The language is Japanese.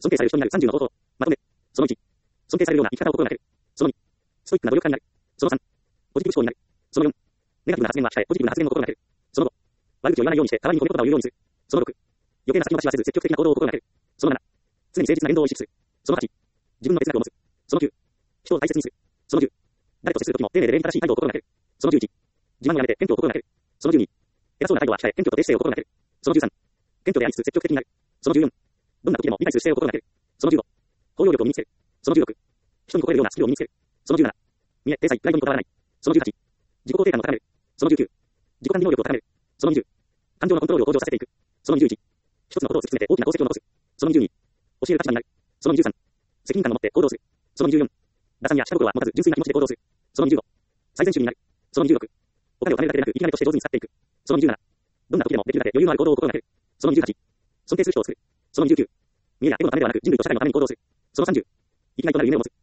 尊敬される人になる30の方法。まとめ。その1。尊敬されるような生き方を心がける。その2。ストイックな努力家になる。その3。ポジティブ思考になる。その4。ネガティブな発言は控え、ポジティブな発言を心がける。その5。悪口を言わないようにして、代わりに褒め言葉を言うようにする。その6。余計な先延ばしはせず積極的な行動を心がける。その7。常に誠実な言動を意識する。その8。自分の哲学を持つ。その9。人を大切にする。その10。誰と接するときも丁寧で礼儀正しい態度を心がける。その11。自慢をやめて謙虚を心がける。その12。偉そうな態度は控え、謙虚と低姿勢を心がける。その13。謙虚でありつつ積極的になる。その14。どんな時でも理解する姿勢を心がける。その15。包容力を身につける。その16。人に超えるようなスキルを身につける。その17。見え、体裁、プライドにこだわらない。その18。自己肯定感を高める。その19。自己管理能力を高める。その20。感情のコントロールを向上させていく。その21。一つのことを突き詰めて大きな功績を残す。その22。教える立場になる。その23。責任感を持って行動する。その24。打算や下心は持たず純粋な気持ちで行動する。その25。最善手になる。その26。お金を貯めるだけでなく生き金として上手に使っていく。その27。どんな時でもできるだけ余裕のある行動を心がける。その28。尊敬する人を作る。その29。見えやエゴのためではなく人類と社会のために行動する。その30。生きがいとなる夢を持つ。